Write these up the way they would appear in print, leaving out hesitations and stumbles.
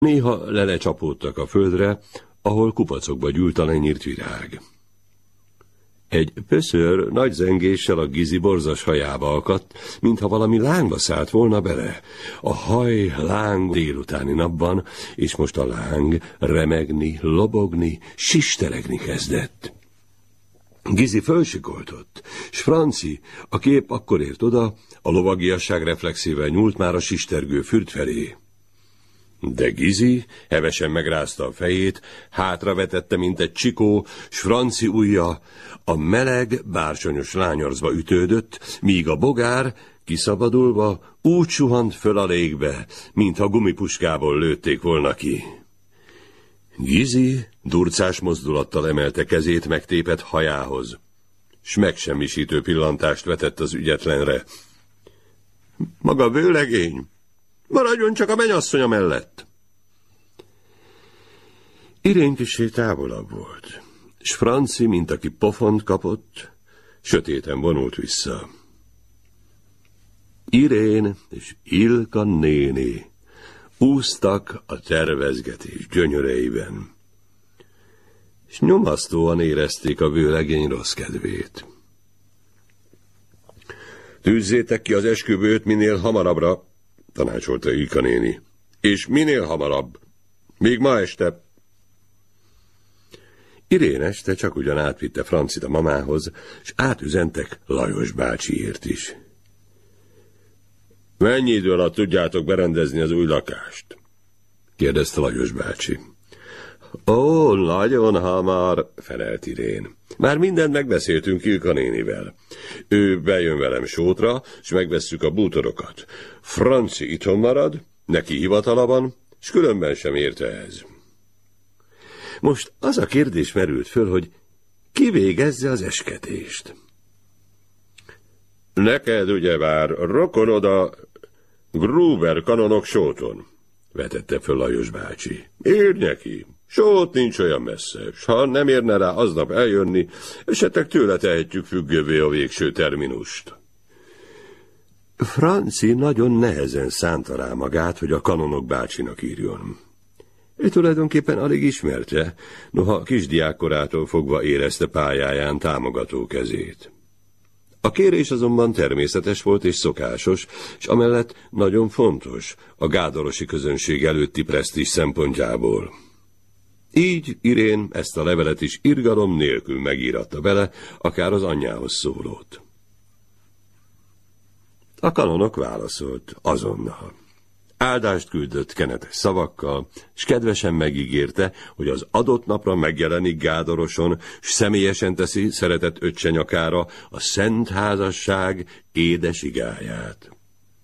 Néha lelecsapódtak a földre, ahol kupacokba gyűlt a lenyírt virág. Egy pöször nagy zengéssel a Gizi borzas hajába akadt, mintha valami lángba szállt volna bele. A haj láng délutáni napban, és most a láng remegni, lobogni, sisteregni kezdett. Gizi fölsikoltott, s Franci, aki épp akkor ért oda, a lovagiasság reflexével nyúlt már a sistergő fürt felé. De Gizi hevesen megrázta a fejét, hátravetette, mint egy csikó, s Franci ujja a meleg, bársonyos lányarcba ütődött, míg a bogár, kiszabadulva, úgy suhant föl a légbe, mintha gumipuskából lőtték volna ki. Gizi durcás mozdulattal emelte kezét megtépett hajához, s megsemmisítő pillantást vetett az ügyetlenre. Maga vőlegény! Maradjon csak a mennyasszonya mellett! Irén kissé távolabb volt, s Franci, mint aki pofont kapott, sötéten vonult vissza. Irén és Ilka néni úsztak a tervezgetés gyönyöreiben, s nyomasztóan érezték a vőlegény rossz kedvét. Tűzzétek ki az esküvőt minél hamarabbra, tanácsolta Ilka néni. És minél hamarabb. Még ma este. Irén este csak ugyan átvitte Francit a mamához, és átüzentek Lajos bácsiért is. Mennyi idő alatt tudjátok berendezni az új lakást? Kérdezte Lajos bácsi. Ó, nagyon hamar, felelt Irén. Már mindent megbeszéltünk Ilka nénivel. Ő bejön velem Sótra, és megvesszük a bútorokat. Franci itthon marad, neki hivatala van, s különben sem érte ez. Most az a kérdés merült föl, hogy ki végezze az esketést. Neked ugyebár rokonod a Gruber kanonok Sóton, vetette föl Lajos bácsi. Írd neki, Sót nincs olyan messze, s ha nem érne rá aznap eljönni, esetleg tőle tehetjük függővé a végső terminust. Franci nagyon nehezen szánta rá magát, hogy a kanonok bácsinak írjon. Ő tulajdonképpen alig ismerte, noha kisdiákkorától fogva érezte pályáján támogató kezét. A kérés azonban természetes volt és szokásos, és amellett nagyon fontos a gádorosi közönség előtti presztízs szempontjából. Így Irén ezt a levelet is irgalom nélkül megíratta bele, akár az anyjához szólót. A kanonok válaszolt azonnal. Áldást küldött kenetes szavakkal, s kedvesen megígérte, hogy az adott napra megjelenik Gádoroson, s személyesen teszi szeretett öccse nyakára a szent házasság édes igáját.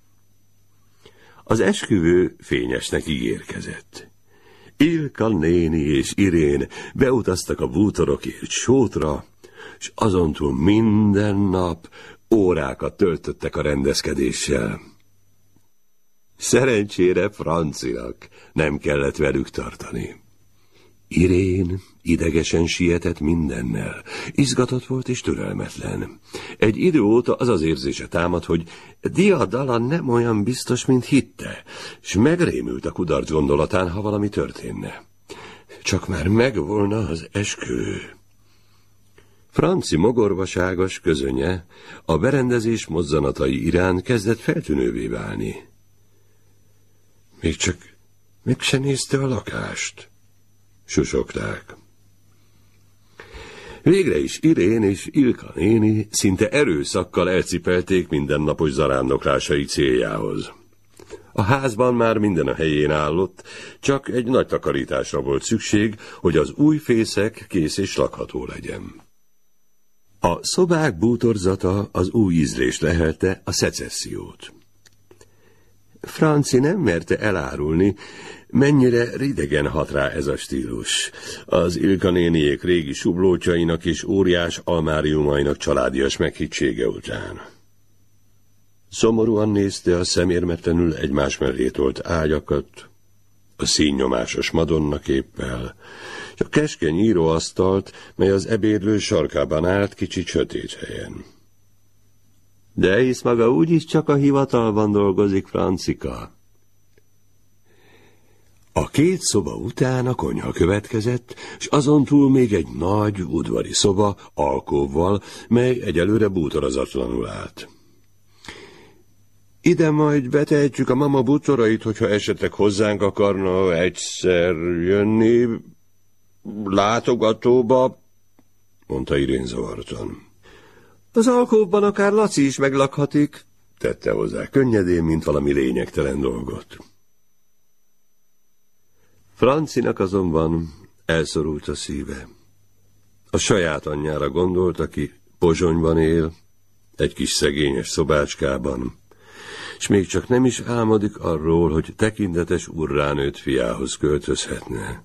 Az esküvő fényesnek ígérkezett. Ilka néni és Irén beutaztak a bútorokért Sótra, s azontúl minden nap órákat töltöttek a rendezkedéssel. Szerencsére Francinak nem kellett velük tartani. Irén idegesen sietett mindennel, izgatott volt és türelmetlen. Egy idő óta az az érzése támad, hogy diadala nem olyan biztos, mint hitte, s megrémült a kudarc gondolatán, ha valami történne. Csak már megvolna az esküvő. Franci mogorvaságos közönye a berendezés mozzanatai iránt kezdett feltűnővé válni. Még se nézte a lakást, susogták. Végre is Irén és Ilka néni szinte erőszakkal elcipelték mindennapos zarándoklásai céljához. A házban már minden a helyén állott, csak egy nagy takarításra volt szükség, hogy az új fészek kész és lakható legyen. A szobák bútorzata az új ízlést lehelte, a szecessziót. Franci nem merte elárulni, mennyire ridegen hat rá ez a stílus. Az Ilka néniék régi sublótjainak és óriás almáriumainak családias meghittsége után. Szomorúan nézte a szemérmetlenül egymás mellé tolt ágyakat, a színnyomásos madonnaképpel, és a keskeny íróasztalt, mely az ebédlő sarkában állt kicsit sötét helyen. De hisz maga úgyis csak a hivatalban dolgozik, Francika. A két szoba után a konyha következett, s azon túl még egy nagy udvari szoba alkóvval, mely egyelőre bútorozatlanul állt. Ide majd betehetjük a mama bútorait, hogyha esetleg hozzánk akarna egyszer jönni látogatóba, mondta Irén zavartan. Az alkóvban akár Laci is meglakhatik, tette hozzá könnyedén, mint valami lényegtelen dolgot. Francinak azonban elszorult a szíve. A saját anyjára gondolt, aki Pozsonyban él, egy kis szegényes szobácskában, s még csak nem is álmodik arról, hogy tekintetes urránőtt fiához költözhetne.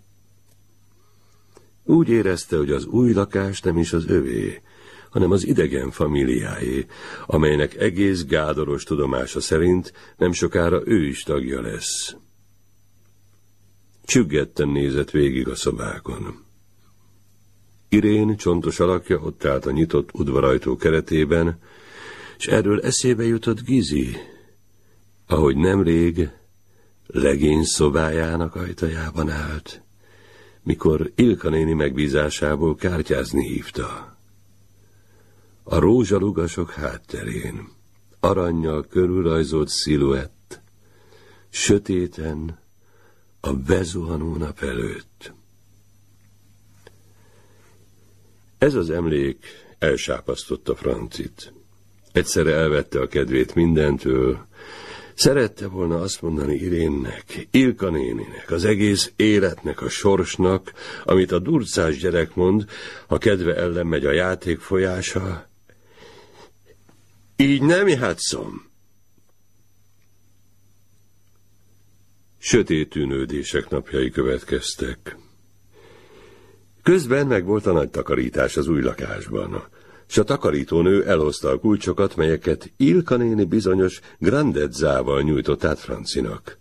Úgy érezte, hogy az új lakás nem is az övé, hanem az idegen familiáé, amelynek egész gádoros tudomása szerint nem sokára ő is tagja lesz. Csüggetten nézett végig a szobákon. Irén csontos alakja ott állt a nyitott udvarajtó keretében, s erről eszébe jutott Gizi, ahogy nemrég legény szobájának ajtajában állt, mikor Ilka néni megbízásából kártyázni hívta. A rózsalugasok hátterén, arannyal körülrajzolt sziluett, sötéten, a bezuhanó nap előtt. Ez az emlék elsápasztotta Francit. Egyszerre elvette a kedvét mindentől. Szerette volna azt mondani Irénnek, Ilka néninek, az egész életnek, a sorsnak, amit a durcás gyerek mond, ha kedve ellen megy a játék folyása. Így nem játszom. Sötét tűnődések napjai következtek. Közben megvolt a nagy takarítás az új lakásban, s a takarítónő elhozta a kulcsokat, melyeket Ilka néni bizonyos grandezzával nyújtott át Francinak.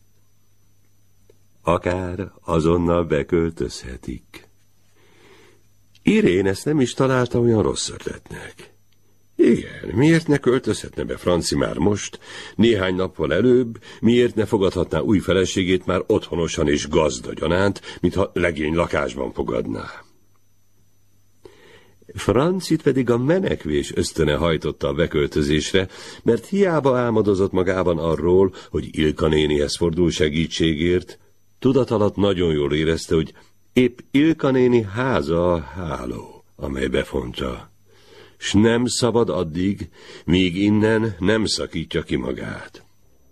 Akár azonnal beköltözhetik. Irén ezt nem is találta olyan rossz ötletnek. Igen, miért ne költözhetne be Franci már most, néhány nappal előbb, miért ne fogadhatná új feleségét már otthonosan és gazdagyanánt, mintha legény lakásban fogadná. Francit pedig a menekvés ösztöne hajtotta a beköltözésre, mert hiába álmodozott magában arról, hogy Ilka nénihez fordul segítségért, tudatalatt nagyon jól érezte, hogy épp Ilka néni háza a háló, amely befonta, s nem szabad addig, míg innen nem szakítja ki magát.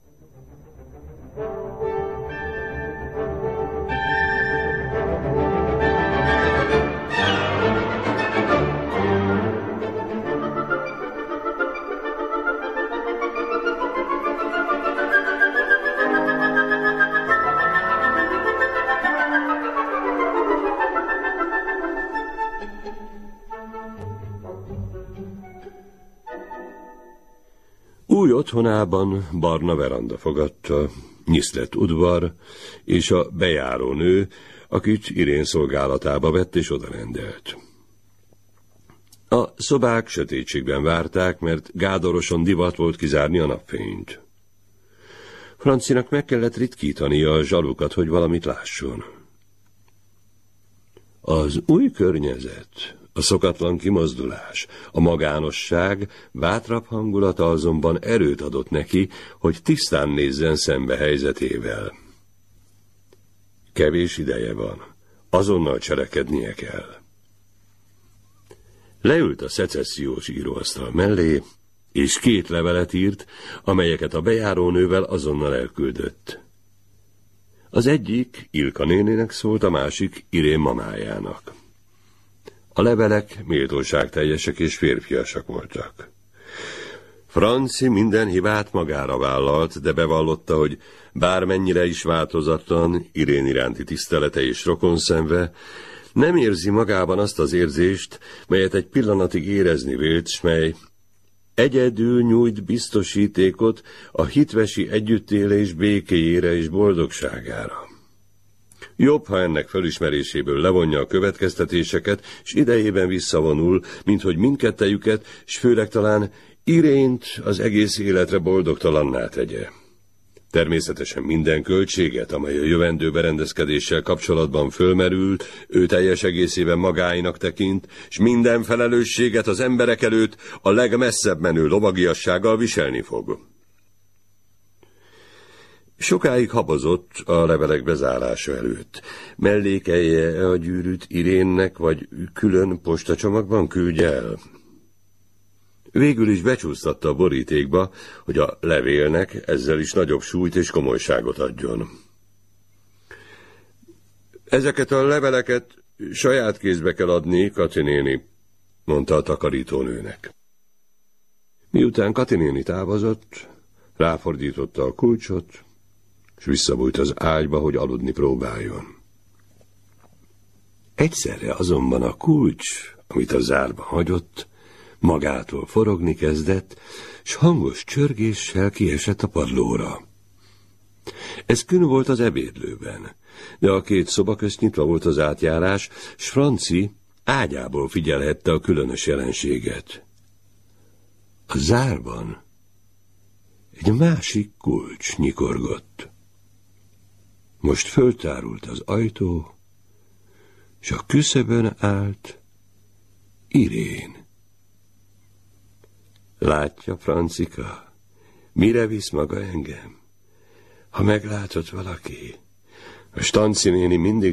Új otthonában barna veranda fogadta, nyiszlett udvar, és a bejárónő, akit Irén szolgálatába vett és odarendelt. A szobák sötétségben várták, mert gádorosan divat volt kizárni a napfényt. Francinak meg kellett ritkítania a zsalukat, hogy valamit lásson. Az új környezet, a szokatlan kimozdulás, a magánosság, bátrabb hangulata azonban erőt adott neki, hogy tisztán nézzen szembe helyzetével. Kevés ideje van, azonnal cselekednie kell. Leült a szecessziós íróasztal mellé, és 2 levelet írt, amelyeket a bejárónővel azonnal elküldött. Az egyik Ilka néninek szólt, a másik Irén mamájának. A levelek méltóságteljesek és férfiasak voltak. Franci minden hibát magára vállalt, de bevallotta, hogy bármennyire is változatlan Irén iránti tisztelete és rokonszenve, nem érzi magában azt az érzést, melyet egy pillanatig érezni vélt, s mely egyedül nyújt biztosítékot a hitvesi együttélés békéjére és boldogságára. Jobb, ha ennek felismeréséből levonja a következtetéseket, s idejében visszavonul, mint hogy mindkettejüket, s főleg talán Irént az egész életre boldogtalanná tegye. Természetesen minden költséget, amely a jövendő berendezkedéssel kapcsolatban fölmerült, ő teljes egészében magáinak tekint, és minden felelősséget az emberek előtt a legmesszebb menő lovagiassággal viselni fog. Sokáig habozott a levelek bezárása előtt. Mellékelje a gyűrűt Irénnek, vagy külön postacsomagban küldje el. Végül is becsúsztatta a borítékba, hogy a levélnek ezzel is nagyobb súlyt és komolyságot adjon. Ezeket a leveleket saját kézbe kell adni, Kati néni, mondta a takarítónőnek. Miután Kati néni távozott, ráfordította a kulcsot, és visszabújt az ágyba, hogy aludni próbáljon. Egyszerre azonban a kulcs, amit a zárba hagyott, magától forogni kezdett, s hangos csörgéssel kiesett a padlóra. Ez kün volt az ebédlőben, de a két szoba közt nyitva volt az átjárás, s Franci ágyából figyelhette a különös jelenséget. A zárban egy másik kulcs nyikorgott. Most föltárult az ajtó, s a küszöbön állt Irén. Látja, Francika, mire visz maga engem? Ha meglátott valaki, a Stanci néni mindig